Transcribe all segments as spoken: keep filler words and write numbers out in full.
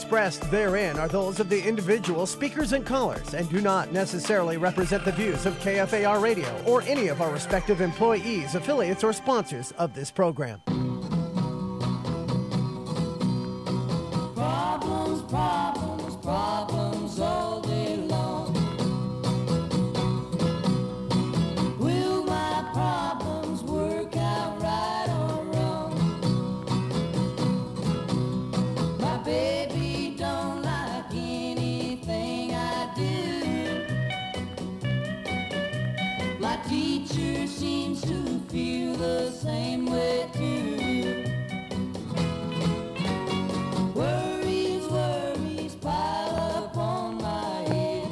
expressed therein are those of the individual speakers and callers and do not necessarily represent the views of K F A R Radio or any of our respective employees, affiliates, or sponsors of this program. Problems, problems, problems all day long. Will my problems work out right or wrong? My baby don't like anything I do. My teacher seems to feel the same way too. Worries, worries pile up on my head.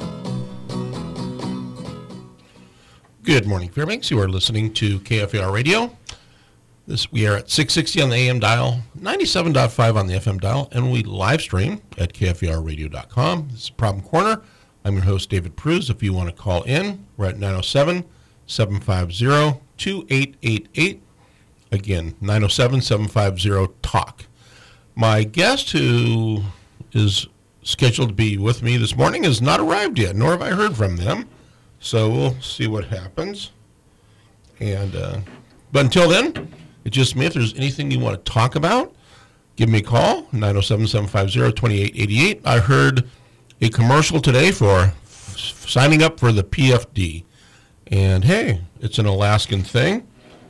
Good morning, Fairbanks. You are listening to K F A R Radio. This we are at six sixty on the A M dial, ninety-seven point five on the F M dial, and we live stream at K F A R radio dot com. This is Problem Corner. I'm your host, David Pruz. If you want to call in, we're at nine oh seven, seven five zero, two eight eight eight. Again, nine oh seven, seven five zero, talk. My guest who is scheduled to be with me this morning has not arrived yet, nor have I heard from them. So we'll see what happens. And uh, but until then, it's just me. If there's anything you want to talk about, give me a call, nine oh seven, seven five zero, two eight eight eight. I heard a commercial today for f- signing up for the P F D. And hey, it's an Alaskan thing.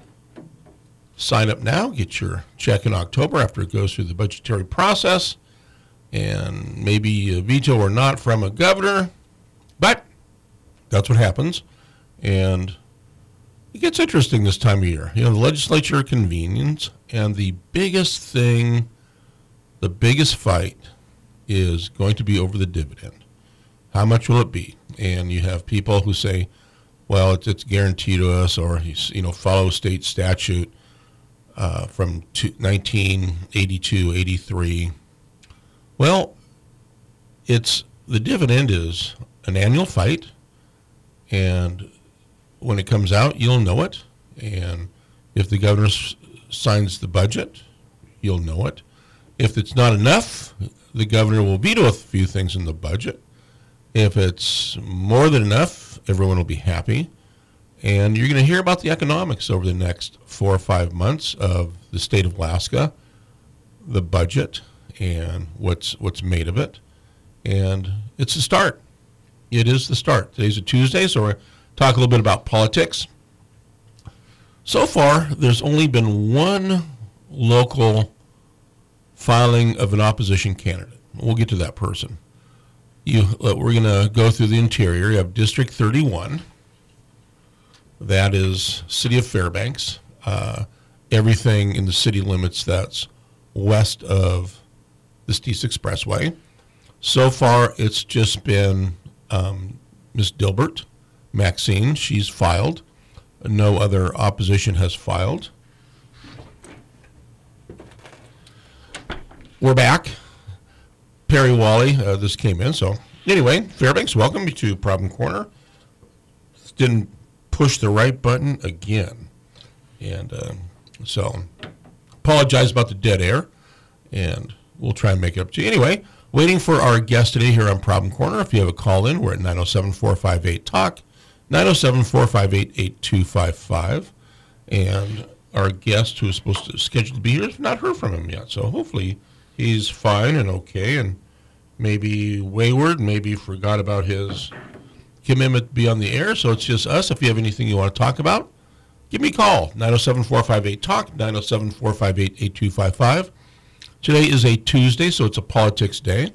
Sign up now, get your check in October after it goes through the budgetary process, and maybe a veto or not from a governor, but that's what happens. And it gets interesting this time of year. You know, the legislature convenes, and the biggest thing, the biggest fight is going to be over the dividend. How much will it be? And you have people who say, well, it's, it's guaranteed to us, or, you know, follow state statute. Uh, from nineteen eighty-two, eighty-three. Well, it's the dividend is an annual fight, and when it comes out, you'll know it. And if the governor s- signs the budget, you'll know it. If it's not enough, the governor will veto a few things in the budget. If it's more than enough, everyone will be happy. And you're going to hear about the economics over the next four or five months of the state of Alaska, the budget, and what's what's made of it. And it's the start. It is the start. Today's a Tuesday, so we're going to talk a little bit about politics. So far, there's only been one local filing of an opposition candidate. We'll get to that person. You, we're going to go through the interior. You have District thirty-one. That is City of Fairbanks. Uh, everything in the city limits that's west of the Steese Expressway. So far, it's just been um, Miz Dilbert, Maxine. She's filed. No other opposition has filed. We're back. Perry Wally, uh, this came in. So anyway, Fairbanks, welcome to Problem Corner. Didn't push the right button again. And uh, so apologize about the dead air, and we'll try and make it up to you. Anyway, waiting for our guest today here on Problem Corner. If you have a call in, we're at nine oh seven, four five eight, talk, nine oh seven, four five eight, eight two five five. And our guest, who is supposed to schedule to be here, has not heard from him yet. So hopefully he's fine and okay, and maybe wayward, maybe forgot about his commitment to be on the air. So it's just us. If you have anything you want to talk about, give me a call, nine oh seven, four five eight, talk, nine oh seven, four five eight, eight two five five. Today is a Tuesday, so it's a politics day.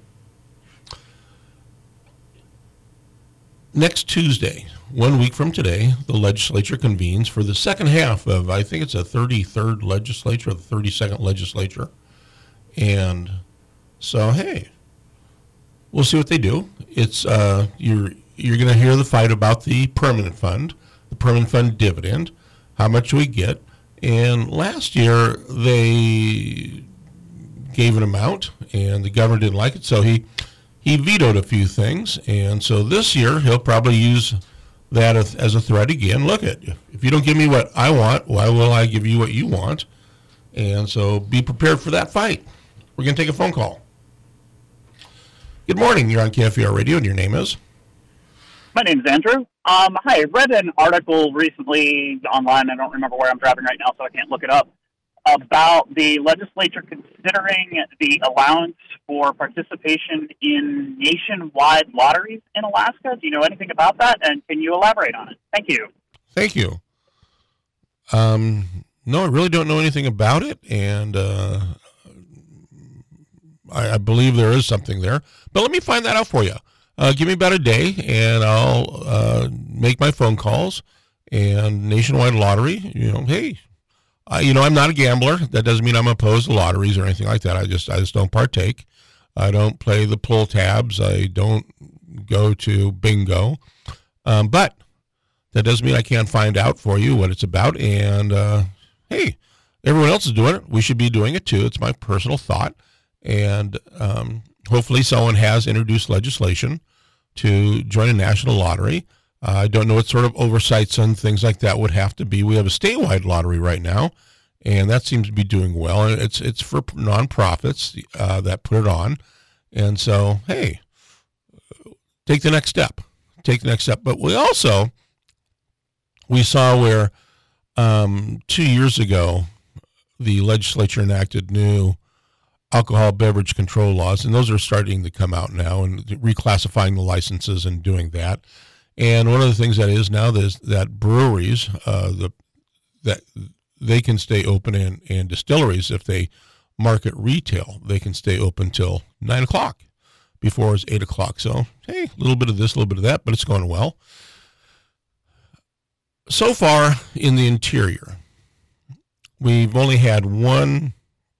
Next Tuesday, one week from today, the legislature convenes for the second half of, I think it's a thirty-third legislature, or the thirty-second legislature. And so, hey, we'll see what they do. It's uh, you're you're going to hear the fight about the permanent fund, the permanent fund dividend, how much we get. And last year they gave an amount, and the governor didn't like it, so he he vetoed a few things. And so this year he'll probably use that as, as a threat again. Look at, if you don't give me what I want, why will I give you what you want? And so be prepared for that fight. We're going to take a phone call. Good morning. You're on K F E R Radio, and your name is? My name's Andrew. Um, hi, I read an article recently online. I don't remember where I'm driving right now, so I can't look it up, about the legislature considering the allowance for participation in nationwide lotteries in Alaska. Do you know anything about that, and can you elaborate on it? Thank you. Thank you. Um, no, I really don't know anything about it, and uh, I, I believe there is something there. But let me find that out for you. Uh, give me about a day, and I'll uh, make my phone calls. And nationwide lottery, you know, hey, I, you know, I'm not a gambler. That doesn't mean I'm opposed to lotteries or anything like that. I just, I just don't partake. I don't play the pull tabs. I don't go to bingo. Um, but that doesn't mean I can't find out for you what it's about. And uh, hey, everyone else is doing it. We should be doing it too. It's my personal thought. And um, hopefully someone has introduced legislation to join a national lottery. Uh, I don't know what sort of oversights and things like that would have to be. We have a statewide lottery right now, and that seems to be doing well. And it's it's for nonprofits uh, that put it on. And so, hey, take the next step. Take the next step. But we also, we saw where um, two years ago, the legislature enacted new alcohol beverage control laws, and those are starting to come out now and reclassifying the licenses and doing that. And one of the things that is now is that breweries, uh, the that they can stay open, and, and distilleries, if they market retail, they can stay open till nine o'clock. Before it's eight o'clock. So, hey, a little bit of this, a little bit of that, but it's going well. So far in the interior, we've only had one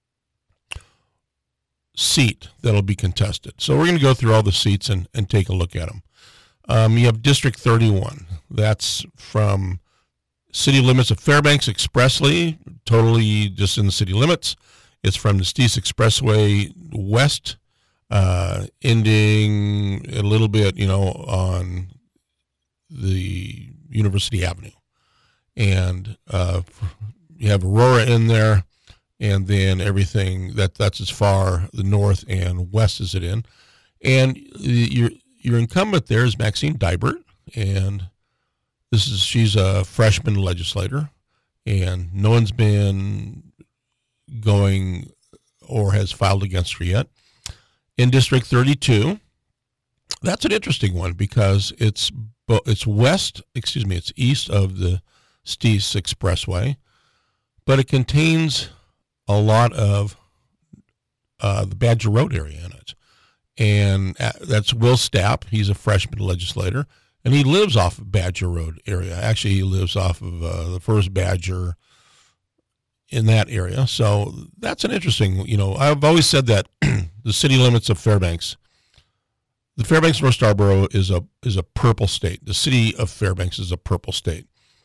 seat that'll be contested. So we're going to go through all the seats and, and take a look at them. Um, you have District thirty-one. That's from city limits of Fairbanks expressly, totally just in the city limits. It's from the Steese Expressway west, uh, ending a little bit, you know, on the University Avenue. And uh, you have Aurora in there, and then everything that that's as far the north and west as it in. And your your incumbent there is Maxine Dibert, and this is she's a freshman legislator, and no one's been going or has filed against her yet. In District thirty-two, that's an interesting one because it's it's west, excuse me, it's east of the Steese Expressway, but it contains a lot of uh, the Badger Road area in it. And that's Will Stapp. He's a freshman legislator, and he lives off of Badger Road area. Actually, he lives off of uh, the first Badger in that area. So that's an interesting, you know, I've always said that the city limits of Fairbanks, the Fairbanks North Starborough is a is a purple state. The city of Fairbanks is a purple state.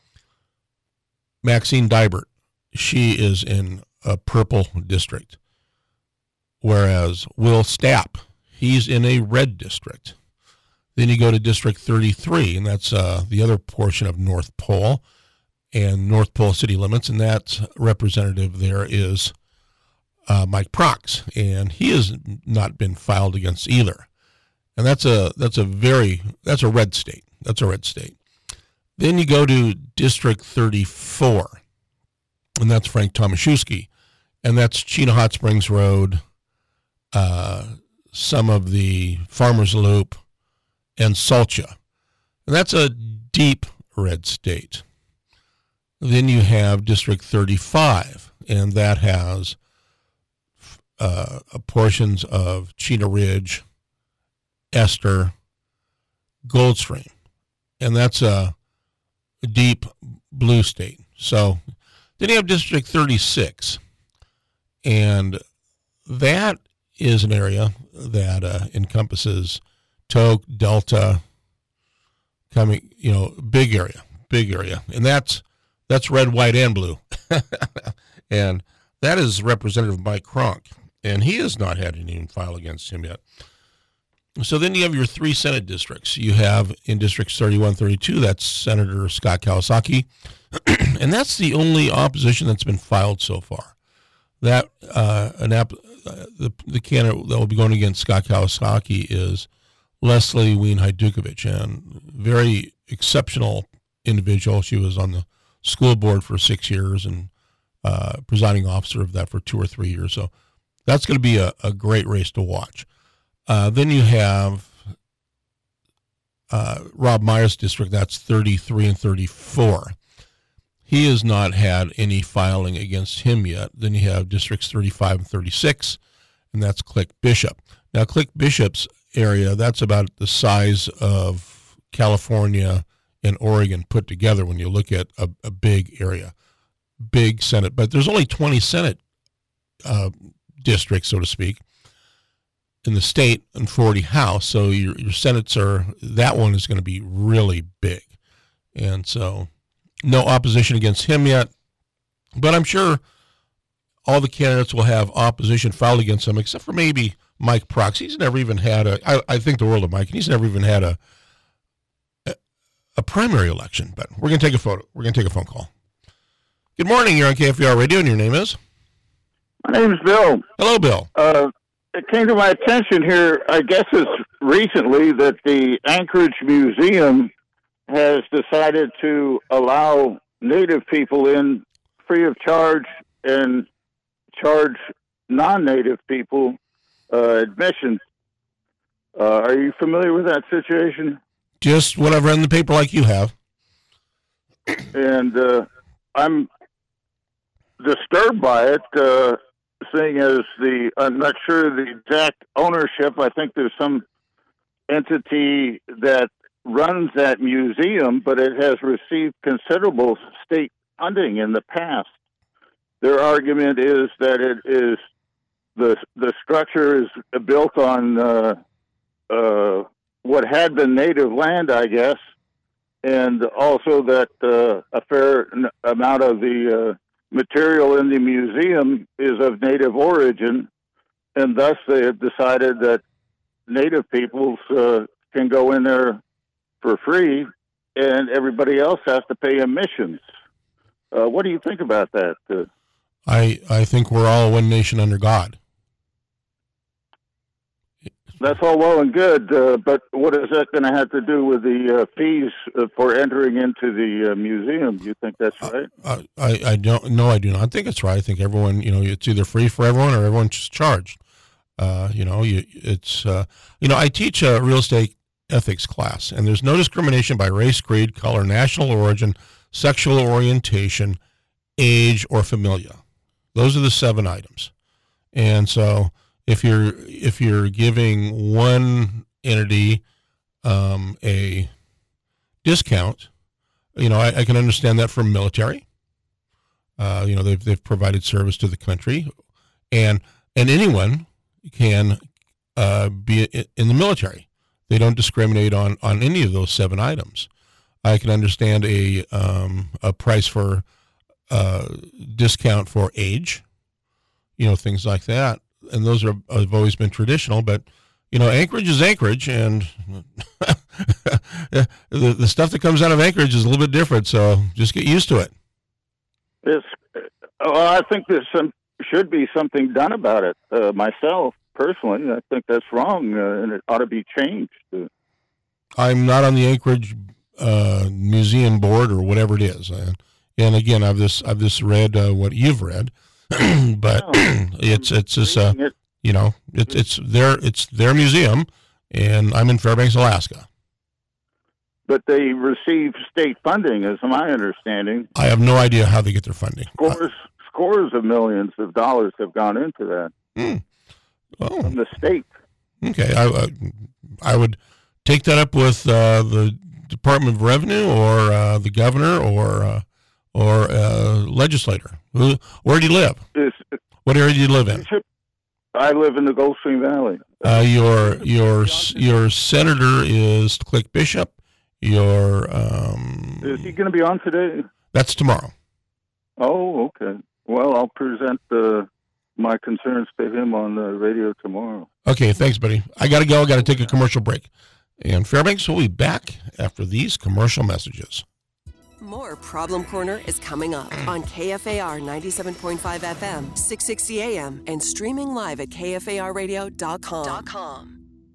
Maxine Dibert, she is in a purple district, whereas Will Stapp, he's in a red district. Then you go to District thirty-three, and that's uh, the other portion of North Pole and North Pole city limits, and that representative there is uh, Mike Prox, and he has not been filed against either. And that's a that's a very that's a red state. That's a red state. Then you go to District thirty-four, and that's Frank Tomaszewski, and that's Chena Hot Springs Road, uh, some of the Farmers Loop, and Salcha. And that's a deep red state. Then you have District thirty-five, and that has uh, portions of Chena Ridge, Esther, Goldstream, and that's a deep blue state. So then you have District thirty-six, and that is an area that uh, encompasses Tok, Delta, coming, you know, big area, big area, and that's that's red, white, and blue, and that is Representative Mike Cronk, and he has not had any file against him yet. So then you have your three Senate districts. You have in Districts thirty-one, thirty-two, that's Senator Scott Kawasaki, and that's the only opposition that's been filed so far. that uh, an app, uh, the the candidate that will be going against Scott Kawasaki is Leslie Wien Hajdukovic, and very exceptional individual. She was on the school board for six years and uh, presiding officer of that for two or three years. So that's going to be a, a great race to watch. Uh, then you have uh, Rob Meyer's district. That's thirty-three and thirty-four. He has not had any filing against him yet. Then you have districts thirty-five and thirty-six, and that's Click Bishop. Now, Click Bishop's area, that's about the size of California and Oregon put together when you look at a, a big area, big Senate. But there's only twenty Senate uh, districts, so to speak, in the state and forty House. So your, your Senates are, that one is going to be really big. And so no opposition against him yet, but I'm sure all the candidates will have opposition filed against him, except for maybe Mike Prox. He's never even had a, I, I think the world of Mike, and he's never even had a, a, a primary election, but we're going to take a photo. We're going to take a phone call. Good morning. You're on K F E R Radio, and your name is? My name is Bill. Hello, Bill. Uh, it came to my attention here, I guess it's recently, that the Anchorage Museum has decided to allow Native people in free of charge and charge non-Native people uh, admission. Uh, are you familiar with that situation? Just what I've read in the paper like you have. And uh, I'm disturbed by it, uh, seeing as the, I'm not sure the exact ownership. I think there's some entity that runs that museum, but it has received considerable state funding in the past. Their argument is that it is the the structure is built on uh, uh, what had been native land, I guess, and also that uh, a fair amount of the uh, material in the museum is of native origin, and thus they have decided that native peoples uh, can go in there for free, and everybody else has to pay admissions. Uh, what do you think about that? Uh, I I think we're all one nation under God. That's all well and good, uh, but what is that going to have to do with the uh, fees uh, for entering into the uh, museum? Do you think that's right? Uh, I, I don't, no, I do not think it's right. I think everyone, you know, it's either free for everyone or everyone's just charged. Uh, you know, you, it's, uh, you know, I teach a real estate ethics class, and there's no discrimination by race, creed, color, national origin, sexual orientation, age, or familia. Those are the seven items. And so if you're if you're giving one entity um, a discount, you know, I, I can understand that from military. Uh, you know, they've they've provided service to the country, and and anyone can uh, be in the military. They don't discriminate on, on any of those seven items. I can understand a um, a price for uh, discount for age, you know, things like that. And those are have always been traditional. But, you know, Anchorage is Anchorage, and the, the stuff that comes out of Anchorage is a little bit different. So just get used to it. It's, well, I think there's some should be something done about it. Uh, myself, personally, I think that's wrong, uh, and it ought to be changed. I'm not on the Anchorage uh, Museum Board or whatever it is. Uh, and again, I've this I've just read uh, what you've read, but no, it's it's just uh, it. you know it's it's their it's their museum, and I'm in Fairbanks, Alaska. But they receive state funding, is my understanding. I have no idea how they get their funding. Scores uh, scores of millions of dollars have gone into that hmm. oh. from the state. Okay, I, I I would take that up with uh, the Department of Revenue or uh, the governor or uh, or uh, legislator. Who, where do you live? It's, what area do you live in? I live in the Gulf Stream Valley. Uh, your your your senator is Click Bishop. Your um, is he going to be on today? That's tomorrow. Oh, okay. Well, I'll present uh, my concerns to him on the radio tomorrow. Okay, thanks, buddy. I got to go. I got to take a commercial break. And Fairbanks will be back after these commercial messages. More Problem Corner is coming up on K F A R ninety-seven point five F M, six sixty A M, and streaming live at K F A R radio dot com.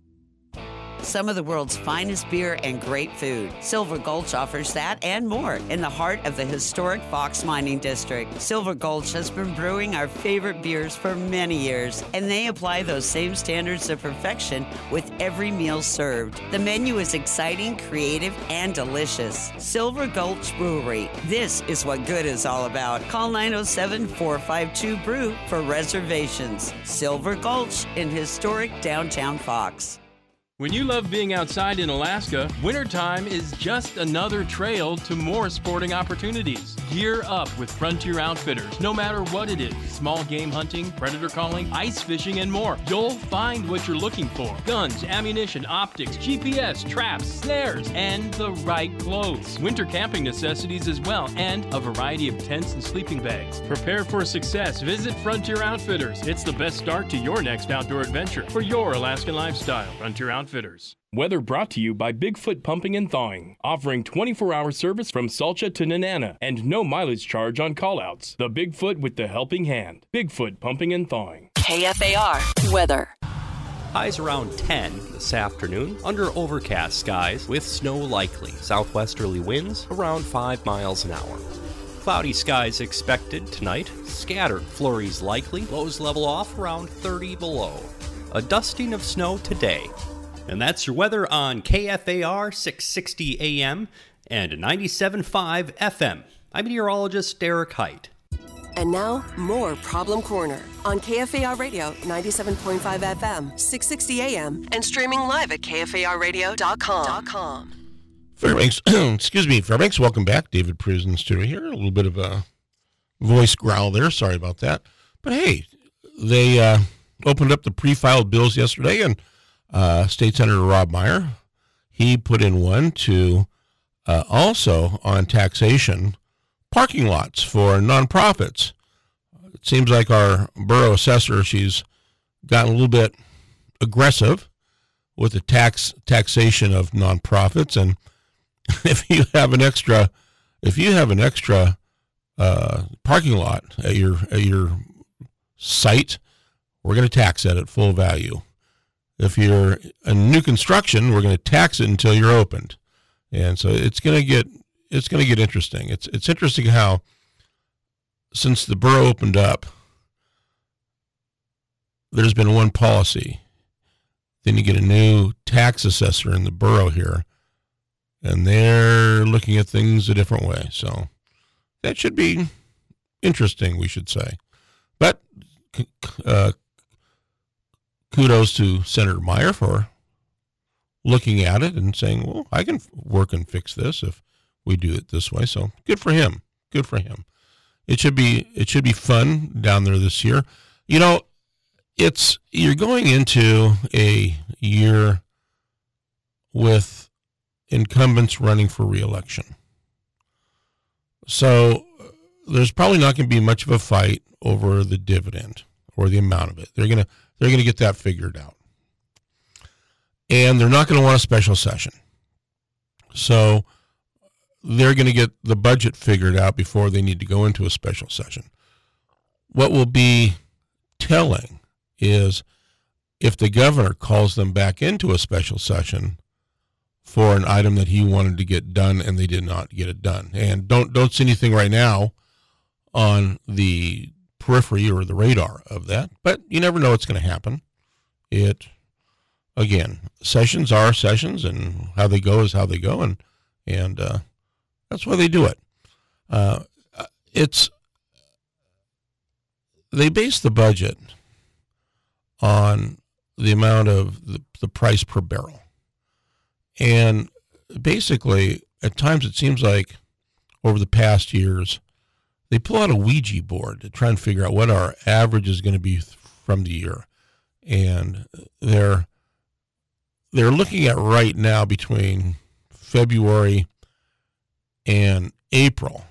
Some of the world's finest beer and great food. Silver Gulch offers that and more in the heart of the historic Fox Mining District. Silver Gulch has been brewing our favorite beers for many years, and they apply those same standards of perfection with every meal served. The menu is exciting, creative, and delicious. Silver Gulch Brewery. This is what good is all about. Call nine oh seven, four five two, B R E W for reservations. Silver Gulch in historic downtown Fox. When you love being outside in Alaska, wintertime is just another trail to more sporting opportunities. Gear up with Frontier Outfitters. No matter what it is, small game hunting, predator calling, ice fishing, and more, you'll find what you're looking for. Guns, ammunition, optics, G P S, traps, snares, and the right clothes. Winter camping necessities as well, and a variety of tents and sleeping bags. Prepare for success. Visit Frontier Outfitters. It's the best start to your next outdoor adventure for your Alaskan lifestyle. Frontier Outfitters. Weather brought to you by Bigfoot Pumping and Thawing, offering twenty-four hour service from Salcha to Nenana and no mileage charge on callouts. The Bigfoot with the helping hand. Bigfoot Pumping and Thawing. K F A R weather. Highs around ten this afternoon, under overcast skies with snow likely. Southwesterly winds around five miles an hour. Cloudy skies expected tonight. Scattered flurries likely. Lows level off around thirty below. A dusting of snow today. And that's your weather on K F A R six sixty A M and ninety-seven point five F M. I'm meteorologist Derek Height. And now, more Problem Corner on K F A R Radio ninety-seven point five F M, six sixty A M, and streaming live at K F A R radio dot com. Fairbanks, excuse me, Fairbanks, welcome back. David Pruz in the studio here. A little bit of a voice growl there. Sorry about that. But hey, they uh, opened up the pre-filed bills yesterday, and Uh, State Senator Rob Meyer, he put in one to uh, also on taxation parking lots for nonprofits. It seems like our borough assessor, she's gotten a little bit aggressive with the tax taxation of nonprofits. And if you have an extra, if you have an extra uh, parking lot at your at your site, we're going to tax that at full value. If you're a new construction, we're going to tax it until you're opened. And so it's going to get it's going to get interesting. It's it's interesting how since the borough opened up, there's been one policy. Then you get a new tax assessor in the borough here, and they're looking at things a different way. So that should be interesting, we should say. But uh kudos to Senator Meyer for looking at it and saying, well, I can work and fix this if we do it this way. So good for him. Good for him. It should be, it should be fun down there this year. You know, it's, you're going into a year with incumbents running for re-election. So there's probably not going to be much of a fight over the dividend or the amount of it. They're going to, They're going to get that figured out. And they're not going to want a special session. So they're going to get the budget figured out before they need to go into a special session. What will be telling is if the governor calls them back into a special session for an item that he wanted to get done and they did not get it done. And don't don't see anything right now on the periphery or the radar of that, but you never know what's going to happen. It, again, sessions are sessions, and how they go is how they go, and and uh, that's why they do it. Uh, it's they base the budget on the amount of the, the price per barrel, and basically, at times it seems like over the past years, they pull out a Ouija board to try and figure out what our average is going to be from the year. And they're they're looking at right now between February and April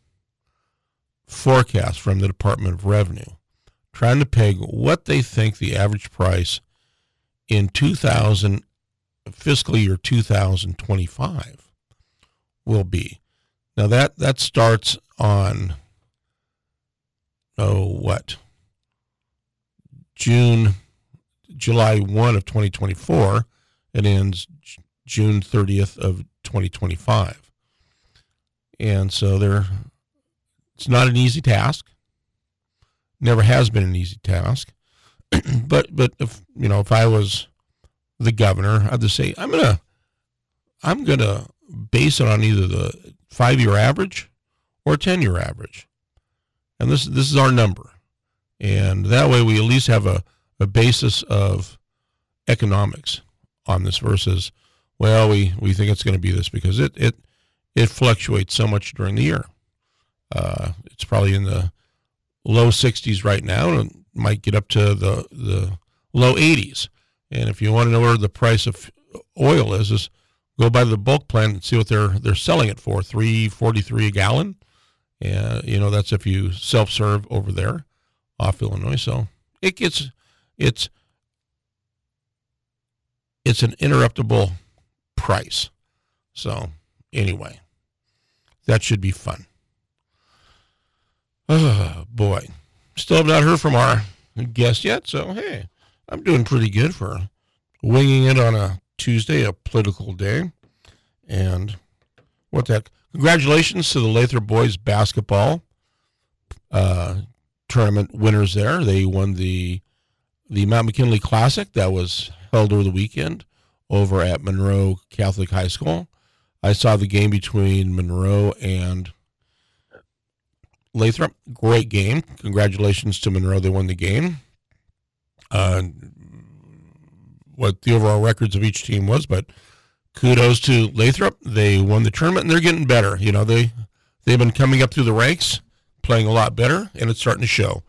forecast from the Department of Revenue, trying to peg what they think the average price in two thousand fiscal year two thousand twenty-five will be. Now that, that starts on, oh, what? June, July first of twenty twenty-four. It ends June thirtieth of twenty twenty-five. And so there, it's not an easy task. Never has been an easy task. but, but if, you know, if I was the governor, I'd just say, I'm going to, I'm going to base it on either the five-year average or ten-year average. And this, this is our number. And that way we at least have a, a basis of economics on this versus, well, we, we think it's going to be this because it, it, it fluctuates so much during the year. Uh, it's probably in the low sixties right now and might get up to the, the low eighties. And if you want to know where the price of oil is, just go by the bulk plant and see what they're, they're selling it for, three forty-three a gallon. And, you know, that's if you self-serve over there off Illinois. So it gets, it's, it's an interruptible price. So anyway, that should be fun. Oh boy. Still have not heard from our guest yet. So, hey, I'm doing pretty good for winging it on a Tuesday, a political day. And what that, congratulations to the Lathrop boys basketball, uh, tournament winners there. They won the the Mount McKinley Classic that was held over the weekend over at Monroe Catholic High School. I saw the game between Monroe and Lathrop. Great game. Congratulations to Monroe. They won the game. Uh, what the overall records of each team was, but kudos to Lathrop. They won the tournament and they're getting better. You know, they, they've been coming up through the ranks, playing a lot better, and it's starting to show.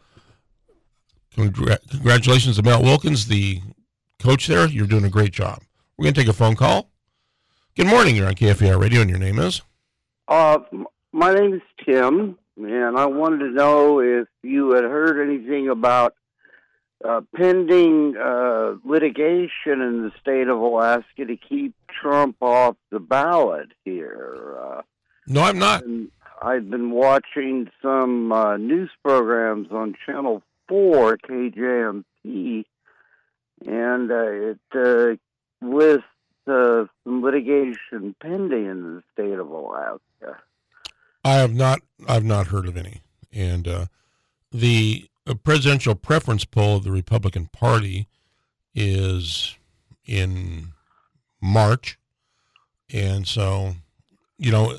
Congra- congratulations to Mel Wilkins, the coach there. You're doing a great job. We're going to take a phone call. Good morning. You're on K F A R Radio, and your name is? Uh, my name is Tim, and I wanted to know if you had heard anything about uh, pending uh, litigation in the state of Alaska to keep Trump off the ballot here. Uh, no, I'm not. I've been watching some uh, news programs on Channel four, K J M P, and uh, it uh, with uh, some litigation pending in the state of Alaska. I have not. I've not heard of any. And uh, the uh, presidential preference poll of the Republican Party is in March, and so you know.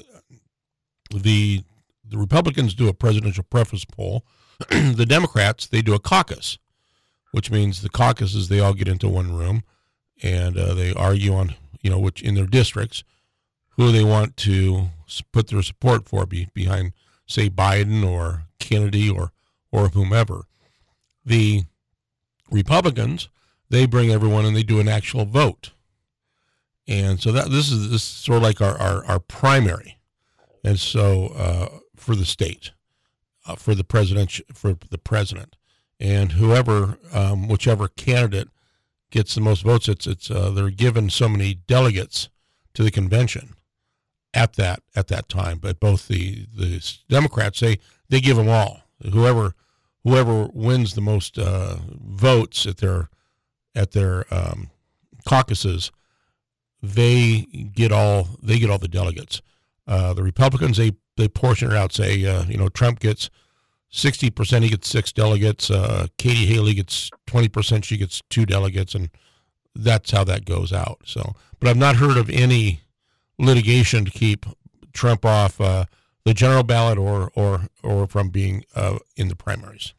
The the Republicans do a presidential preference poll. The Democrats, they do a caucus, which means the caucuses, they all get into one room and uh, they argue on, you know, which in their districts, who they want to put their support for be, behind, say, Biden or Kennedy or, or whomever. The Republicans, they bring everyone and they do an actual vote. And so that this is, this is sort of like our, our, our primary. And so, uh, for the state, uh, for the president, for the president, and whoever, um, whichever candidate gets the most votes, it's it's uh, they're given so many delegates to the convention at that at that time. But both the the Democrats, they they give them all. Whoever whoever wins the most uh, votes at their at their um, caucuses, they get all they get all the delegates. Uh, the Republicans, they, they portion it out, say, uh, you know, Trump gets sixty percent, he gets six delegates. Uh, Katie Haley gets twenty percent, she gets two delegates, and that's how that goes out. So, but I've not heard of any litigation to keep Trump off uh, the general ballot or, or, or from being uh, in the primaries.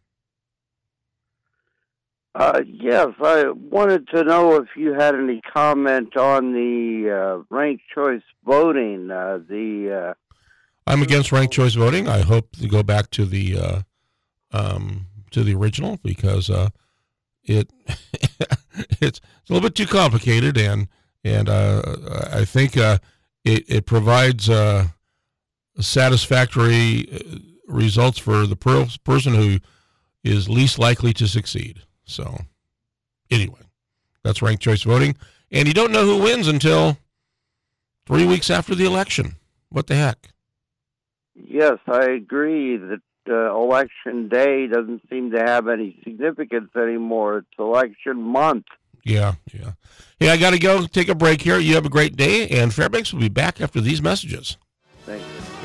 Uh, yes, I wanted to know if you had any comment on the uh, ranked choice voting. Uh, the uh, I'm against ranked choice voting. I hope to go back to the uh, um, to the original because uh, it it's, it's a little bit too complicated, and and uh, I think uh, it, it provides uh, satisfactory results for the per- person who is least likely to succeed. So, anyway, that's ranked choice voting. And you don't know who wins until three weeks after the election. What the heck? Yes, I agree that uh, election day doesn't seem to have any significance anymore. It's election month. Yeah, yeah. Hey, I got to go take a break here. You have a great day, and Fairbanks will be back after these messages. Thank you.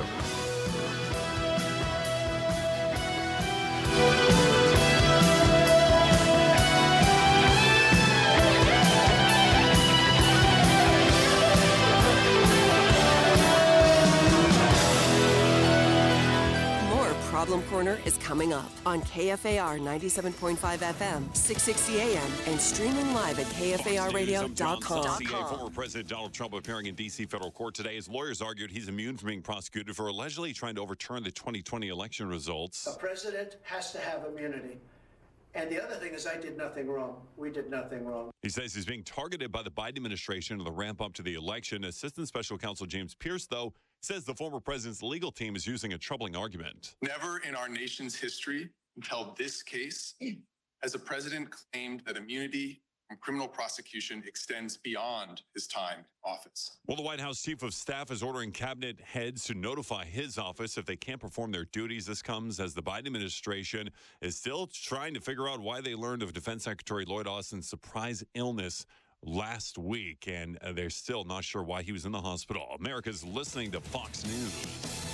Problem Corner is coming up on K F A R ninety-seven point five F M, six sixty A M, and streaming live at K F A R radio dot com. Former President Donald Trump appearing in D C federal court today. His lawyers argued he's immune from being prosecuted for allegedly trying to overturn the twenty twenty election results. A president has to have immunity. And the other thing is I did nothing wrong. We did nothing wrong. He says he's being targeted by the Biden administration in the ramp up to the election. Assistant Special Counsel James Pierce, though, says the former president's legal team is using a troubling argument. Never in our nation's history until this case has a president claimed that immunity from criminal prosecution extends beyond his time in office. Well, the White House Chief of Staff is ordering cabinet heads to notify his office if they can't perform their duties. This comes as the Biden administration is still trying to figure out why they learned of Defense Secretary Lloyd Austin's surprise illness last week, and uh, they're still not sure why he was in the hospital. America's listening to Fox News.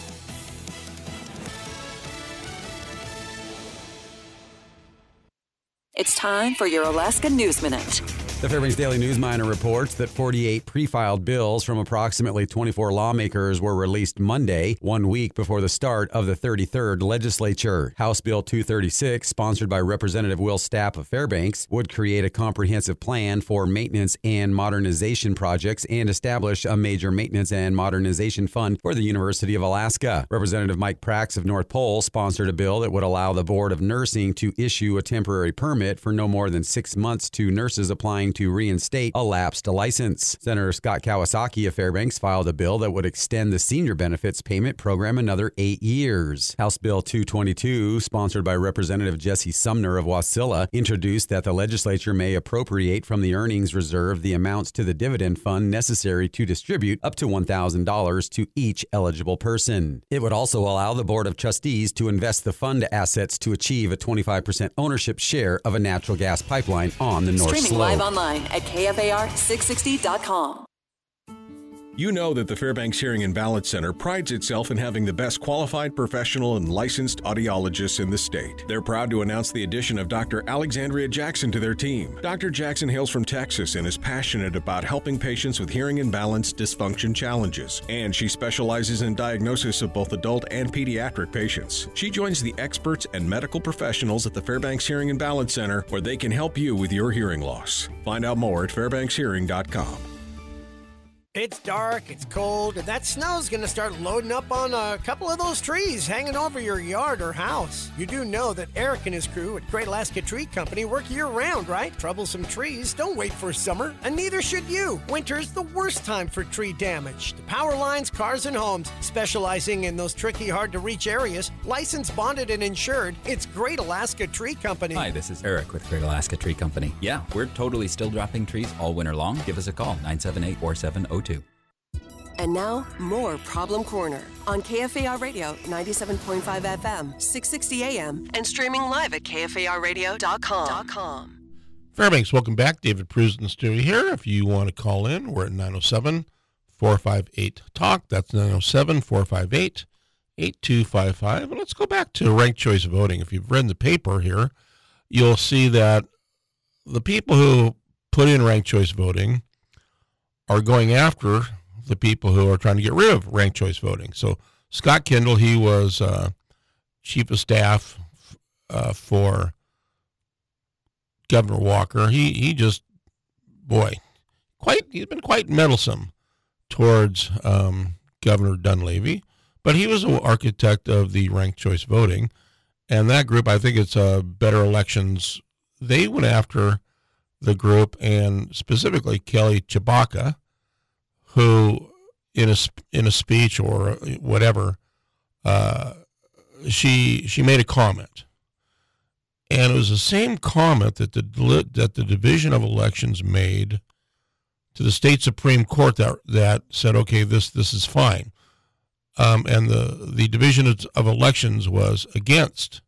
It's time for your Alaska News Minute. The Fairbanks Daily News Miner reports that forty-eight pre-filed bills from approximately twenty-four lawmakers were released Monday, one week before the start of the thirty-third legislature. House Bill two thirty-six, sponsored by Representative Will Stapp of Fairbanks, would create a comprehensive plan for maintenance and modernization projects and establish a major maintenance and modernization fund for the University of Alaska. Representative Mike Prax of North Pole sponsored a bill that would allow the Board of Nursing to issue a temporary permit for no more than six months to nurses applying to reinstate a lapsed license. Senator Scott Kawasaki of Fairbanks filed a bill that would extend the senior benefits payment program another eight years. House Bill two twenty-two, sponsored by Representative Jesse Sumner of Wasilla, introduced that the legislature may appropriate from the earnings reserve the amounts to the dividend fund necessary to distribute up to one thousand dollars to each eligible person. It would also allow the Board of Trustees to invest the fund assets to achieve a twenty-five percent ownership share of a natural gas pipeline on the North Slope. Streaming live online at K F A R six sixty dot com. You know that the Fairbanks Hearing and Balance Center prides itself in having the best qualified, professional, and licensed audiologists in the state. They're proud to announce the addition of Doctor Alexandria Jackson to their team. Doctor Jackson hails from Texas and is passionate about helping patients with hearing and balance dysfunction challenges. And she specializes in diagnosis of both adult and pediatric patients. She joins the experts and medical professionals at the Fairbanks Hearing and Balance Center, where they can help you with your hearing loss. Find out more at fairbanks hearing dot com. It's dark, it's cold, and that snow's going to start loading up on a couple of those trees hanging over your yard or house. You do know that Eric and his crew at Great Alaska Tree Company work year-round, right? Troublesome trees don't wait for summer, and neither should you. Winter's the worst time for tree damage. The power lines, cars, and homes, specializing in those tricky, hard-to-reach areas, licensed, bonded, and insured, it's Great Alaska Tree Company. Hi, this is Eric with Great Alaska Tree Company. Yeah, we're totally still dropping trees all winter long. Give us a call, nine seven eight, four seven zero two. And now, more Problem Corner on K F A R Radio ninety-seven point five F M, six sixty A M, and streaming live at K F A R radio dot com. Fairbanks, welcome back. David Pruz in the studio here. If you want to call in, we're at nine oh seven, four five eight, talk. That's nine oh seven, four five eight, eight two five five. And let's go back to ranked choice voting. If you've read the paper here, you'll see that the people who put in ranked choice voting are going after the people who are trying to get rid of ranked choice voting. So Scott Kendall, he was uh, chief of staff uh, for Governor Walker. He he just, boy, quite he's been quite meddlesome towards um, Governor Dunleavy. But he was an architect of the ranked choice voting, and that group, I think it's uh, Better Elections. They went after the group, and specifically Kelly Chewbacca, who in a in a speech or whatever, uh, she she made a comment, and it was the same comment that the that the Division of Elections made to the state Supreme Court that that said, okay, this this is fine. um, and the, the Division of, of Elections was against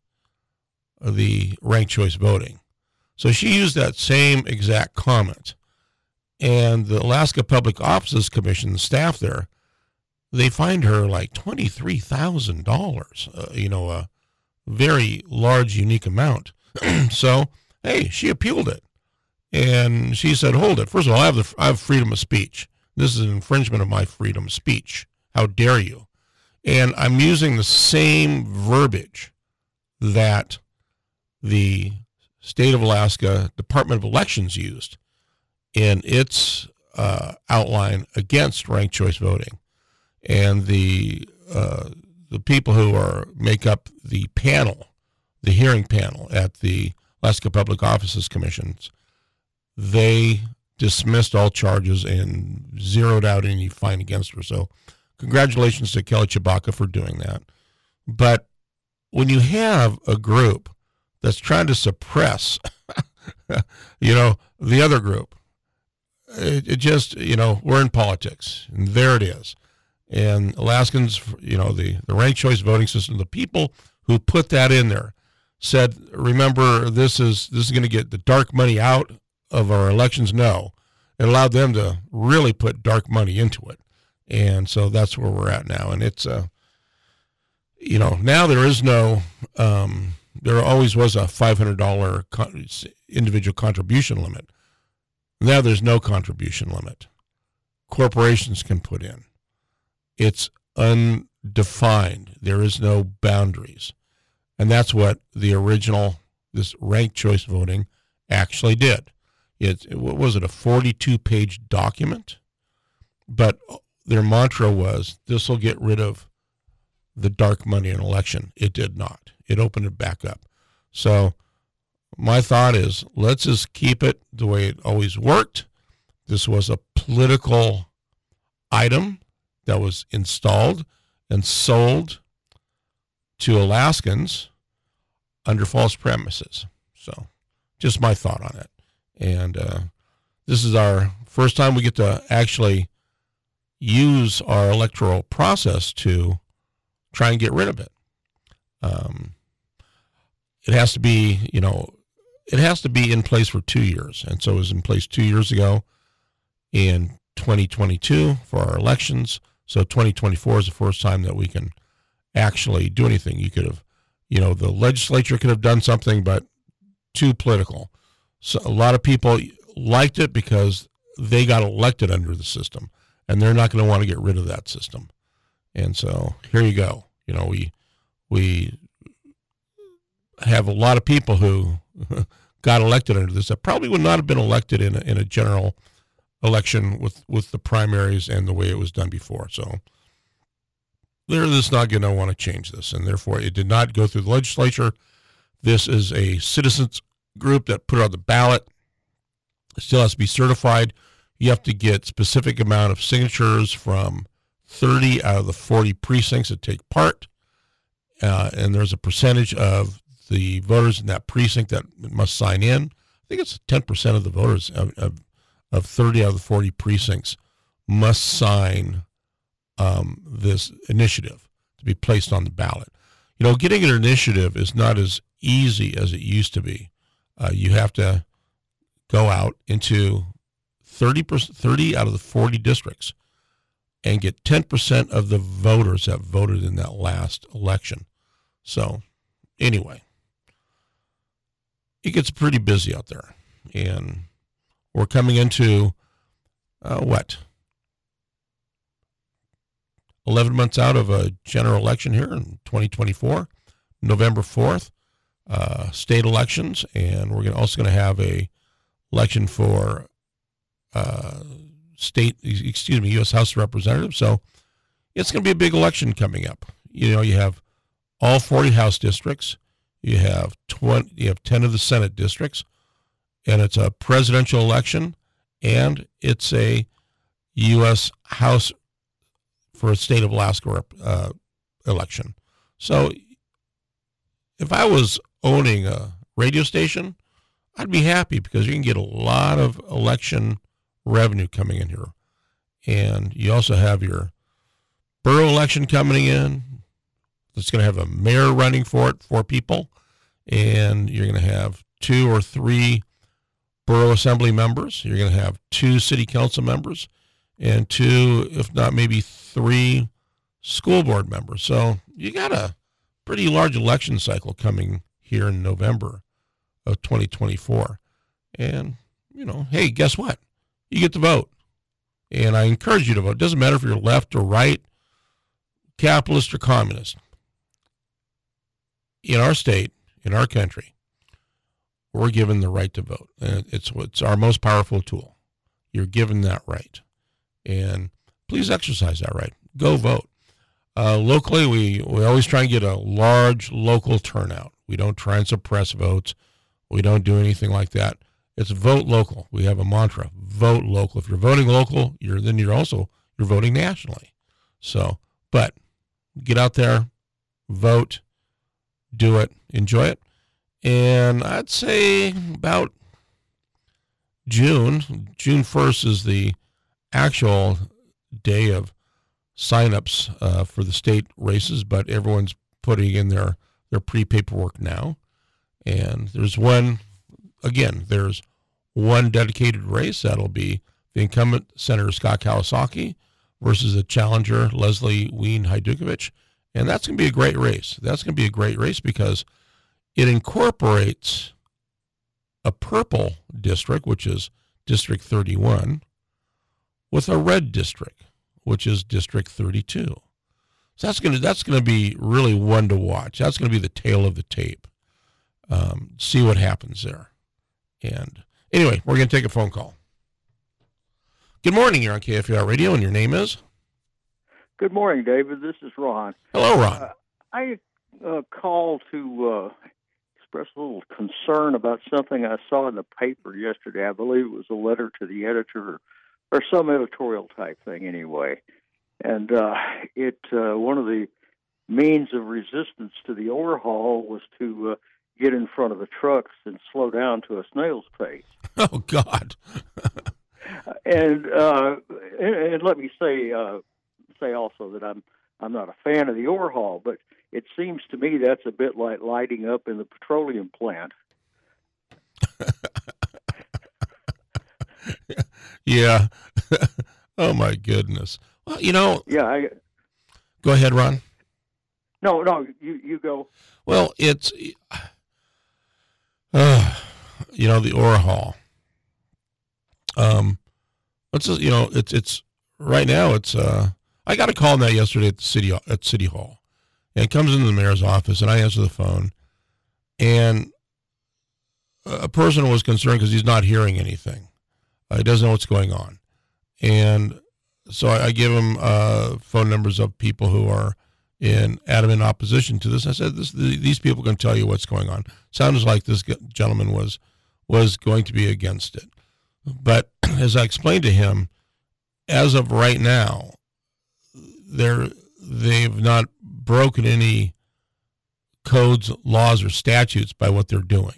the ranked choice voting. So she used that same exact comment. And the Alaska Public Offices Commission, the staff there, they fined her like twenty-three thousand dollars, uh, you know, a very large, unique amount. So, hey, she appealed it. And she said, hold it. First of all, I have, the, I have freedom of speech. This is an infringement of my freedom of speech. How dare you? And I'm using the same verbiage that the State of Alaska Department of Elections used in its uh, outline against ranked choice voting. And the uh, the people who are make up the panel, the hearing panel at the Alaska Public Offices Commissions, they dismissed all charges and zeroed out any fine against her. So congratulations to Kelly Chewbacca for doing that. But when you have a group that's trying to suppress, you know, the other group, it, it just, you know, we're in politics, and there it is. And Alaskans, you know, the, the ranked choice voting system, the people who put that in there said, remember, this is this is going to get the dark money out of our elections. No, it allowed them to really put dark money into it. And so that's where we're at now. And it's, uh, you know, now there is no, um, there always was a five hundred dollars con- individual contribution limit. Now there's no contribution limit. Corporations can put in. It's undefined. There is no boundaries. And that's what the original, this ranked choice voting actually did. It, what was it, a forty-two page document? But their mantra was, this will get rid of the dark money in election. It did not. It opened it back up. So my thought is, let's just keep it the way it always worked. This was a political item that was installed and sold to Alaskans under false premises. So just my thought on it. And uh, this is our first time we get to actually use our electoral process to try and get rid of it. Um, it has to be, you know, it has to be in place for two years. And so it was in place two years ago in twenty twenty-two for our elections. So twenty twenty-four is the first time that we can actually do anything. You could have, you know, the legislature could have done something, but too political. So a lot of people liked it because they got elected under the system, and they're not going to want to get rid of that system. And so here you go. You know, we we have a lot of people who got elected under this that probably would not have been elected in a, in a general election with, with the primaries and the way it was done before. So they're just not going to want to change this, and therefore it did not go through the legislature. This is a citizens group that put it on the ballot. It still has to be certified. You have to get specific amount of signatures from thirty out of the forty precincts that take part, uh, and there's a percentage of the voters in that precinct that must sign in. I think it's ten percent of the voters of, of, of thirty out of the forty precincts must sign um, this initiative to be placed on the ballot. You know, getting an initiative is not as easy as it used to be. Uh, you have to go out into thirty percent, thirty out of the forty districts and get ten percent of the voters that voted in that last election. So anyway, it gets pretty busy out there, and we're coming into uh, what, eleven months out of a general election here in twenty twenty-four, November fourth, uh, state elections, and we're gonna, also going to have a election for uh, state, excuse me, U S House of Representatives. So it's going to be a big election coming up. You know, you have all forty House districts, you have twenty, you have ten of the Senate districts, and it's a presidential election, and it's a U S House for a state of Alaska uh, election. So if I was owning a radio station, I'd be happy because you can get a lot of election revenue coming in here. And you also have your borough election coming in. It's going to have a mayor running for it, four people, and you're going to have two or three borough assembly members. You're going to have two city council members and two, if not maybe three, school board members. So you got a pretty large election cycle coming here in November of twenty twenty-four. And, you know, hey, guess what? You get to vote. And I encourage you to vote. It doesn't matter if you're left or right, capitalist or communist. In our state, in our country, we're given the right to vote. And it's, it's our most powerful tool. You're given that right. And please exercise that right. Go vote. Uh, locally, we, we always try and get a large local turnout. We don't try and suppress votes. We don't do anything like that. It's vote local. We have a mantra, vote local. If you're voting local, you're then you're also you're voting nationally. So, but get out there, vote, do it, enjoy it. And I'd say about June, June first is the actual day of signups uh, for the state races, but everyone's putting in their, their pre-paperwork now. And there's one, again, there's one dedicated race. That'll be the incumbent Senator Scott Kawasaki versus the challenger Leslie Wien Hajdukovic. And that's going to be a great race. That's going to be a great race because it incorporates a purple district, which is District thirty-one, with a red district, which is District thirty-two. So that's going to that's going to be really one to watch. That's going to be the tail of the tape. Um, see what happens there. And anyway, we're going to take a phone call. Good morning. You're on K F A R Radio, and your name is? Good morning, David. This is Ron. Hello, Ron. Uh, I uh, called to uh, express a little concern about something I saw in the paper yesterday. I believe it was a letter to the editor or some editorial type thing anyway. And uh, it uh, one of the means of resistance to the ore haul was to uh, get in front of the trucks and slow down to a snail's pace. Oh, God. and, uh, and and let me say uh, say also that I'm I'm not a fan of the ore haul, but it seems to me that's a bit like lighting up in the petroleum plant. Yeah. Oh, my goodness. Well, you know. Yeah. I, go ahead, Ron. No, no, you, you go. Well, it's, uh, you know, the ore haul. Um, let's just, you know, it's, it's, right now it's, uh, I got a call on that yesterday at the city, at City Hall. And it comes into the mayor's office, and I answer the phone. And a person was concerned because he's not hearing anything. Uh, he doesn't know what's going on. And so I, I give him uh, phone numbers of people who are in adamant opposition to this. I said, this, the, these people can tell you what's going on. Sounds like this gentleman was was going to be against it. But as I explained to him, as of right now, they're, they've not broken any codes, laws, or statutes by what they're doing.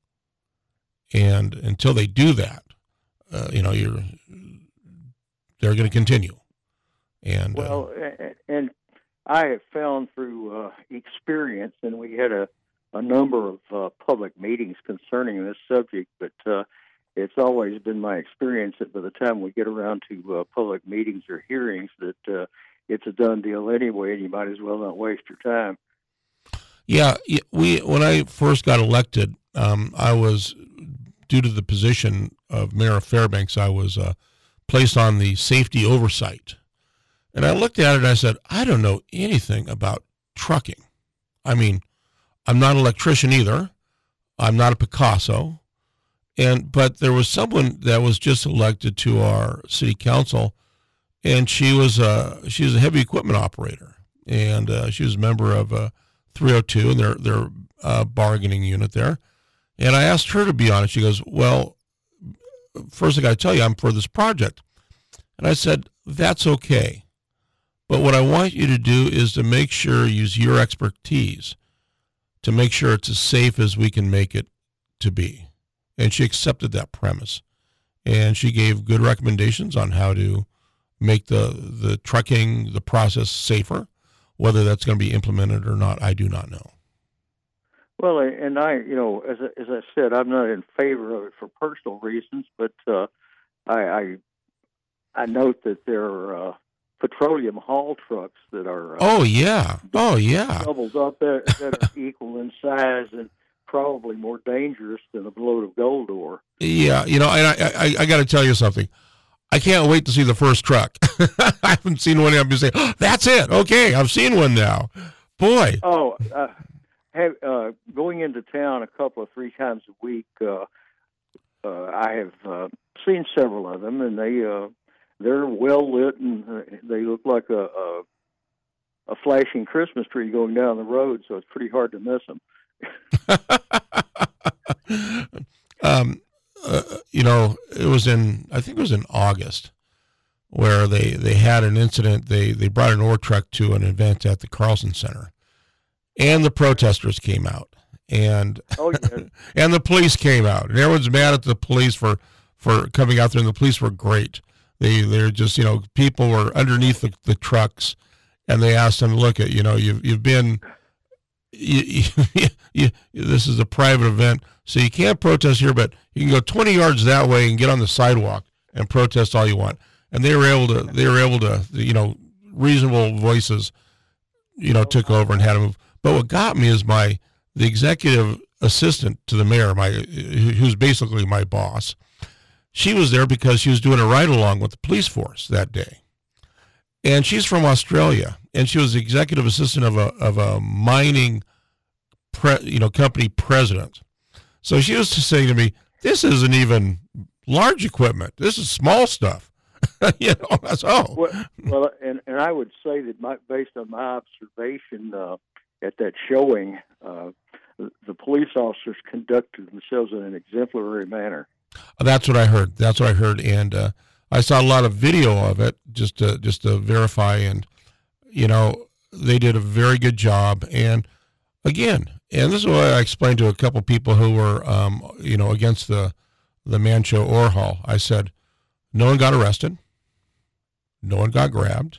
And until they do that, uh, you know, you're they're going to continue. And well, uh, and I have found through uh, experience, and we had a, a number of uh, public meetings concerning this subject, but uh, it's always been my experience that by the time we get around to uh, public meetings or hearings, that uh, it's a done deal anyway, and you might as well not waste your time. Yeah, we when I first got elected, um, I was, due to the position of Mayor of Fairbanks, I was uh, placed on the safety oversight. And I looked at it and I said, I don't know anything about trucking. I mean, I'm not an electrician either. I'm not a Picasso. And but there was someone that was just elected to our city council, and she was a, she was a heavy equipment operator. And uh, she was a member of uh, three oh two and their, their uh, bargaining unit there. And I asked her to be on it. She goes, well, first I got to tell you, I'm for this project. And I said, that's okay. But what I want you to do is to make sure, use your expertise to make sure it's as safe as we can make it to be. And she accepted that premise. And she gave good recommendations on how to make the, the trucking, the process safer. Whether that's going to be implemented or not, I do not know. Well, and I, you know, as I, as I said, I'm not in favor of it for personal reasons, but uh, I, I I note that there are uh, petroleum haul trucks that are uh, oh yeah, oh yeah, doubles up that, that are equal in size and probably more dangerous than a load of gold ore. Yeah, you know, and I I, I got to tell you something. I can't wait to see the first truck. I haven't seen one yet. I'm say, oh, that's it. Okay, I've seen one now. Boy. Oh, uh, have, uh, going into town a couple of three times a week, uh, uh, I have uh, seen several of them, and they uh, they're well lit, and uh, they look like a, a a flashing Christmas tree going down the road. So it's pretty hard to miss them. um. Uh, you know, it was in, I think it was in August, where they, they had an incident. They, they brought an ore truck to an event at the Carlson Center, and the protesters came out, and oh, yeah. and the police came out, and everyone's mad at the police for, for coming out there, and the police were great. They, they're just, you know, people were underneath the, the trucks, and they asked them, look at, you know, you've, you've been, you, you, you, this is a private event, so you can't protest here, but you can go twenty yards that way and get on the sidewalk and protest all you want. And they were able to, they were able to, you know, reasonable voices, you know, took over and had to move. But what got me is my, the executive assistant to the mayor, my, who's basically my boss. She was there because she was doing a ride along with the police force that day. And she's from Australia, and she was the executive assistant of a, of a mining, pre, you know, company president. So she was just saying to me, this isn't even large equipment. This is small stuff. you know, that's, oh. Well, well and, and I would say that my, based on my observation uh, at that showing, uh, the, the police officers conducted themselves in an exemplary manner. That's what I heard. That's what I heard. And uh, I saw a lot of video of it just to, just to verify. And, you know, they did a very good job. And, again, and this is what I explained to a couple people who were, um, you know, against the the Manh Choh ore haul. I said, no one got arrested, no one got grabbed,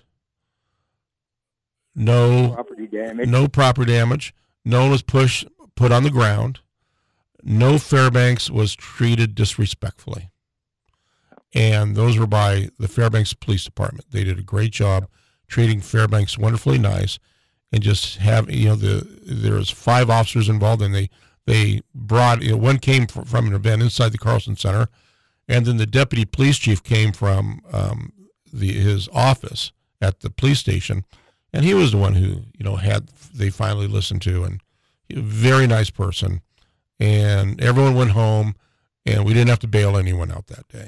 no property damage, no property damage, no one was pushed, put on the ground, no Fairbanks was treated disrespectfully, and those were by the Fairbanks Police Department. They did a great job treating Fairbanks wonderfully nice. And just have, you know, the there was five officers involved, and they they brought, you know, one came from, from an event inside the Carlson Center, and then the deputy police chief came from um, the his office at the police station, and he was the one who, you know, had they finally listened to, and he was a very nice person, and everyone went home, and we didn't have to bail anyone out that day.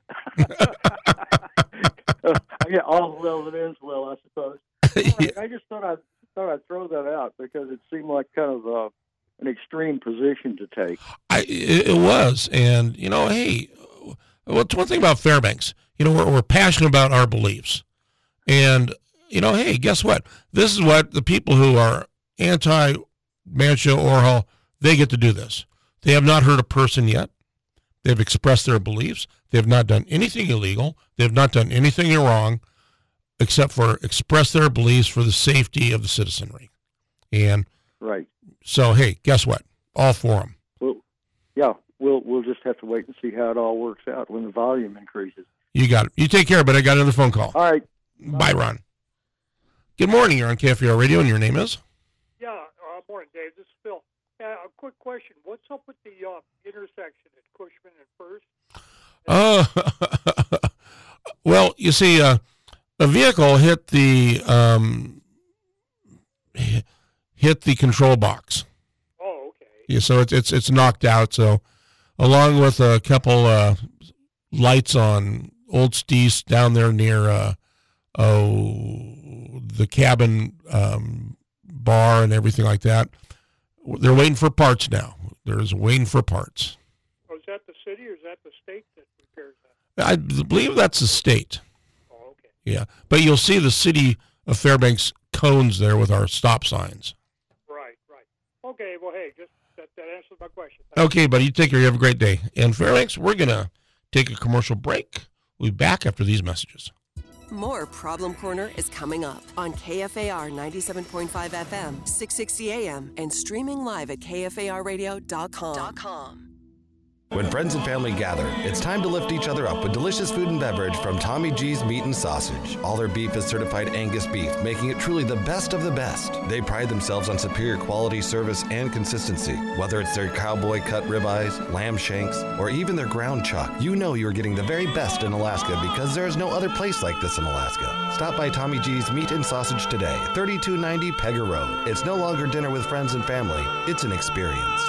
Yeah, all well that ends well, I suppose. Right, I just thought I'd thought I'd throw that out because it seemed like kind of uh, an extreme position to take. I it, it was, and you know, hey, what's one thing about Fairbanks? You know, we're we're passionate about our beliefs, and you know, hey, guess what? This is what the people who are anti-Manh Choh ore haul, they get to do this. They have not hurt a person yet. They've expressed their beliefs. They have not done anything illegal. They have not done anything wrong, except for express their beliefs for the safety of the citizenry. And right. So, hey, guess what? All for them. Well, yeah, we'll we'll just have to wait and see how it all works out when the volume increases. You got it. You take care, but I got another phone call. All right. Bye, Ron. Good morning. You're on K F A R Radio, and your name is? Yeah, uh, morning, Dave. This is Phil. Uh, a quick question. What's up with the uh, intersection at Cushman and First? Uh, well, you see, uh, a vehicle hit the um, hit the control box. Oh, okay. Yeah, so it's it's it's knocked out. So, along with a couple uh, lights on Old Steve's down there near uh, oh the cabin um, bar and everything like that. They're waiting for parts now. They're waiting for parts. Oh, is that the city or is that the state that repairs that? I believe that's the state. Oh, okay. Yeah, but you'll see the city of Fairbanks cones there with our stop signs. Right, right. Okay, well, hey, just that, that answers my question. Okay, buddy, you take care. You have a great day. And Fairbanks, we're going to take a commercial break. We'll be back after these messages. more Problem Corner is coming up on K F A R ninety-seven point five F M, six sixty A M, and streaming live at K F A R radio dot com. When friends and family gather, it's time to lift each other up with delicious food and beverage from Tommy G's Meat and Sausage. All their beef is certified Angus beef, making it truly the best of the best. They pride themselves on superior quality, service, and consistency. Whether it's their cowboy cut ribeyes, lamb shanks, or even their ground chuck, you know you're getting the very best in Alaska because there is no other place like this in Alaska. Stop by Tommy G's Meat and Sausage today, thirty-two ninety Pega Road. It's no longer dinner with friends and family, it's an experience.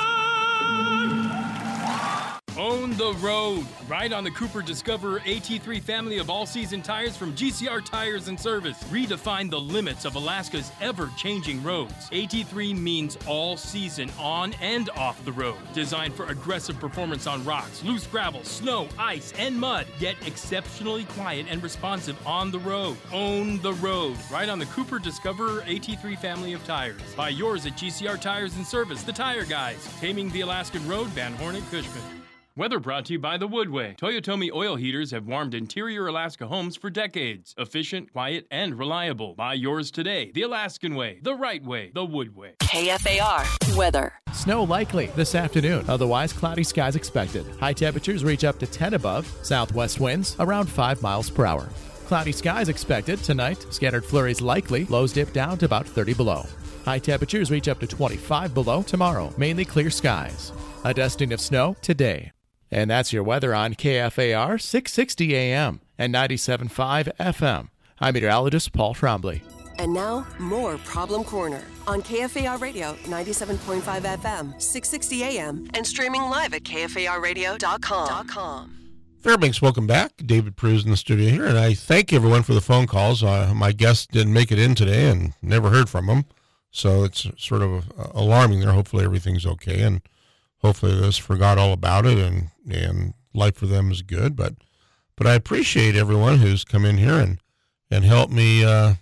Own the road. Ride on the Cooper Discoverer A T three family of all-season tires from G C R Tires and Service. Redefine the limits of Alaska's ever-changing roads. A T three means all season, on and off the road. Designed for aggressive performance on rocks, loose gravel, snow, ice, and mud. Yet exceptionally quiet and responsive on the road. Own the road. Ride on the Cooper Discoverer A T three family of tires. Buy yours at G C R Tires and Service, the Tire Guys. Taming the Alaskan Road, Van Hornet, Cushman. Weather brought to you by The Woodway. Toyotomi oil heaters have warmed interior Alaska homes for decades. Efficient, quiet, and reliable. Buy yours today. The Alaskan way. The right way. The Woodway. K F A R weather. Snow likely this afternoon. Otherwise, cloudy skies expected. High temperatures reach up to ten above. Southwest winds around five miles per hour. Cloudy skies expected tonight. Scattered flurries likely. Lows dip down to about thirty below. High temperatures reach up to twenty-five below tomorrow. Mainly clear skies. A dusting of snow today. And that's your weather on K F A R six sixty A M and ninety-seven point five F M. I'm meteorologist Paul Trombley. And now, more Problem Corner on K F A R Radio ninety-seven point five F M, six sixty A M, and streaming live at K F A R radio dot com. Fairbanks, welcome back. David Pruse in the studio here, and I thank everyone for the phone calls. Uh, my guest didn't make it in today and never heard from him, so it's sort of uh, alarming there. Hopefully everything's okay, and hopefully this forgot all about it, and, and life for them is good. But but I appreciate everyone who's come in here and, and helped me uh,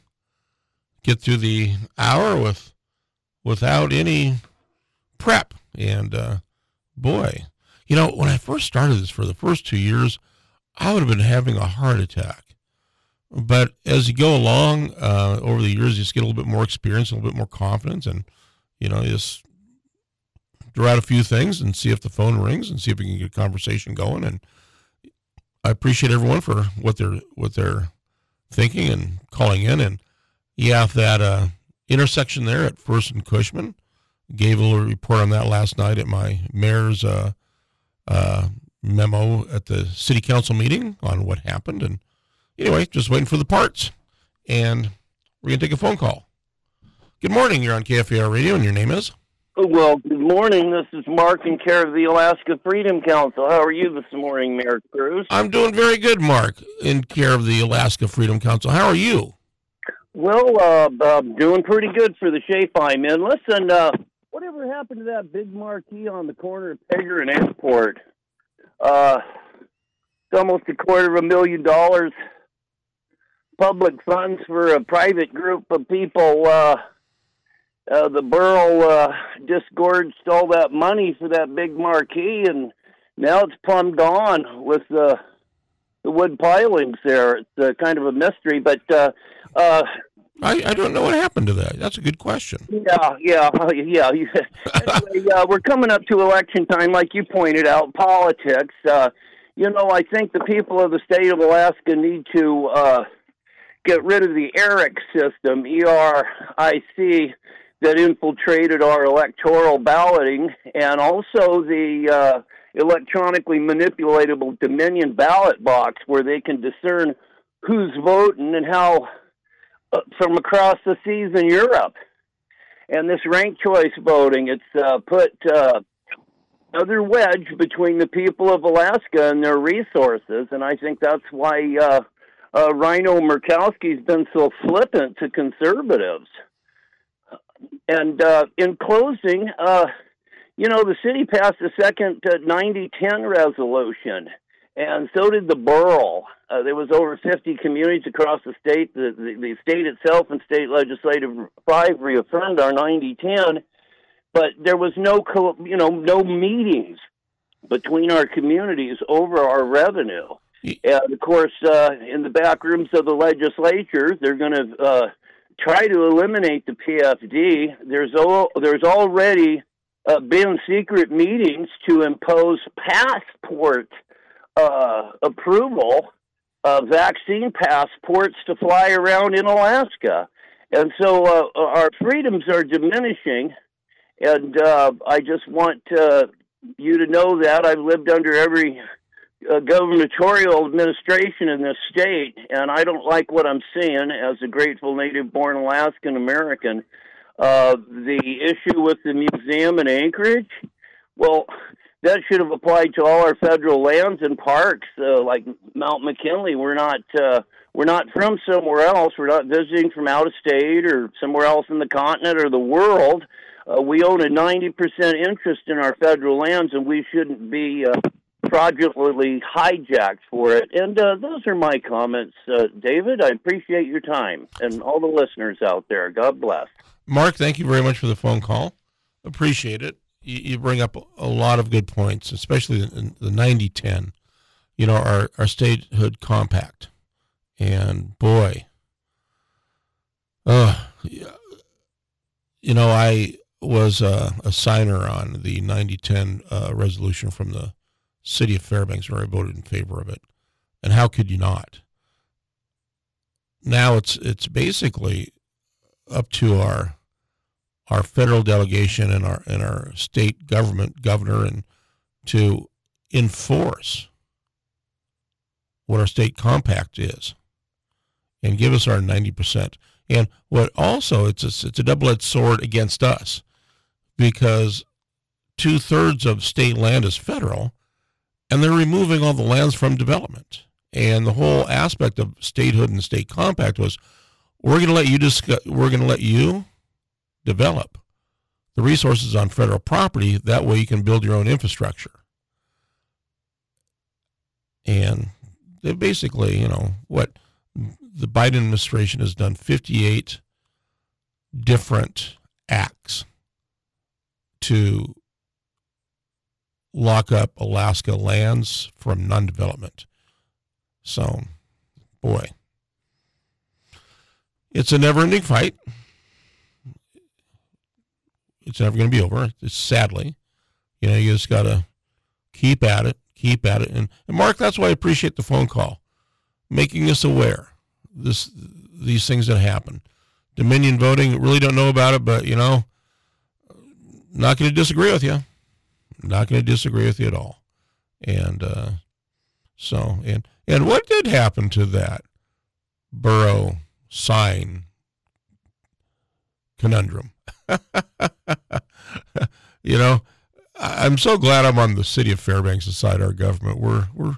get through the hour with without any prep. And uh, boy, you know, when I first started this for the first two years, I would have been having a heart attack. But as you go along uh, over the years, you just get a little bit more experience, a little bit more confidence, and, you know, you just draw out a few things and see if the phone rings and see if we can get a conversation going. And I appreciate everyone for what they're what they're thinking and calling in. And yeah, that uh, intersection there at First and Cushman, gave a little report on that last night at my mayor's uh, uh, memo at the city council meeting on what happened. And anyway, just waiting for the parts, and we're gonna take a phone call. Good morning. You're on K F A R Radio, and your name is? Well, good morning. This is Mark in care of the Alaska Freedom Council. How are you this morning, Mayor Cruz? I'm doing very good, Mark, in care of the Alaska Freedom Council. How are you? Well, uh, uh doing pretty good for the Shafai men. Listen, uh, whatever happened to that big marquee on the corner of Pegger and Airport? Uh, it's almost a quarter of a million dollars public funds for a private group of people. Uh, Uh, the borough uh, disgorged all that money for that big marquee, and now it's plumb gone with the the wood pilings there. It's uh, kind of a mystery, but uh, uh, I, I don't know what happened to that. That's a good question. Yeah, yeah, yeah. Anyway, uh, we're coming up to election time, like you pointed out. Politics. Uh, you know, I think the people of the state of Alaska need to uh, get rid of the ERIC system, E R I C. that infiltrated our electoral balloting, and also the uh, electronically manipulatable Dominion ballot box, where they can discern who's voting and how uh, from across the seas in Europe. And this ranked choice voting, it's uh, put uh, another wedge between the people of Alaska and their resources, and I think that's why uh, uh, Rhino Murkowski's been so flippant to conservatives. And uh, in closing, uh, you know, the city passed a second uh, ninety ten resolution, and so did the borough. Uh, there was over fifty communities across the state. The, the, the state itself and state legislative five reaffirmed our ninety ten, but there was no, co- you know, no meetings between our communities over our revenue. And, of course, uh, in the back rooms of the legislature, they're going to uh, try to eliminate the P F D. There's, al- there's already uh, been secret meetings to impose passport uh, approval, uh, vaccine passports to fly around in Alaska. And so uh, our freedoms are diminishing, and uh, I just want uh, you to know that. I've lived under every uh, gubernatorial administration in this state, and I don't like what I'm seeing as a grateful native-born Alaskan American. Uh, the issue with the museum in Anchorage, well, that should have applied to all our federal lands and parks, uh, like Mount McKinley. We're not uh, we're not from somewhere else. We're not visiting from out of state or somewhere else in the continent or the world. Uh, we own a ninety percent interest in our federal lands, and we shouldn't be uh, fraudulently hijacked for it. And uh, those are my comments, uh, David. I appreciate your time, and all the listeners out there. God bless. Mark, thank you very much for the phone call. Appreciate it. You, you bring up a lot of good points, especially in the ninety ten, you know, our, our statehood compact. And boy, uh, you know, I was uh, a signer on the ninety ten uh, resolution from the city of Fairbanks, where I voted in favor of it. And how could you not? Now it's it's basically up to our our federal delegation and our and our state government governor and to enforce what our state compact is and give us our ninety percent. And what also, it's a, it's a double-edged sword against us, because two-thirds of state land is federal, and they're removing all the lands from development. And the whole aspect of statehood and state compact was, we're going to let you discuss, we're going to let you develop the resources on federal property. That way you can build your own infrastructure. And they basically, you know, what the Biden administration has done fifty-eight different acts to lock up Alaska lands from non-development. So, boy, it's a never-ending fight. It's never going to be over. It's sadly, you know, you just got to keep at it, keep at it. And, and Mark, that's why I appreciate the phone call, making us aware this these things that happen. Dominion voting, really don't know about it, but, you know, not going to disagree with you. Not going to disagree with you at all. And uh, so, and and what did happen to that borough sign conundrum? You know, I'm so glad I'm on the city of Fairbanks' side, our government. We're we're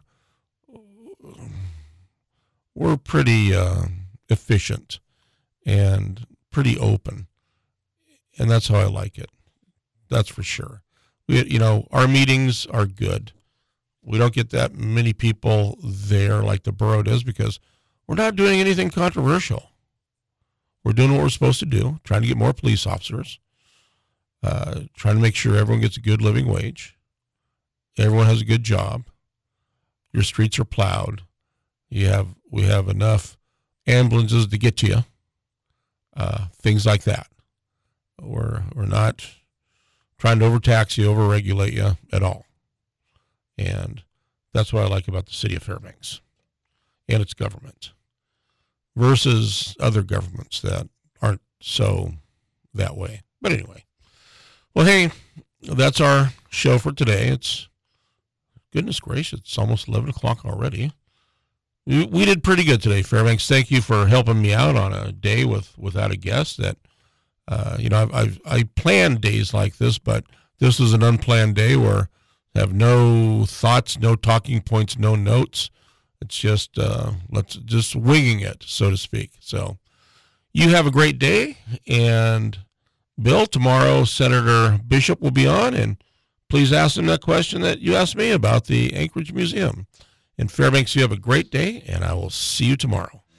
we're pretty uh, efficient and pretty open, and that's how I like it. That's for sure. We, you know, our meetings are good. We don't get that many people there like the borough does, because we're not doing anything controversial. We're doing what we're supposed to do, trying to get more police officers, uh, trying to make sure everyone gets a good living wage, everyone has a good job, your streets are plowed, you have we have enough ambulances to get to you, uh, things like that. We're we're not trying to overtax you, overregulate you at all. And that's what I like about the city of Fairbanks and its government versus other governments that aren't so that way. But anyway, well, hey, that's our show for today. It's, goodness gracious, it's almost eleven o'clock already. We, we did pretty good today, Fairbanks. Thank you for helping me out on a day with without a guest. That, uh, you know, I've, I've I planned days like this, but this is an unplanned day where I have no thoughts, no talking points, no notes. It's just uh, let's just winging it, so to speak. So you have a great day. And Bill, tomorrow Senator Bishop will be on, and please ask him that question that you asked me about the Anchorage Museum. In Fairbanks, you have a great day, and I will see you tomorrow.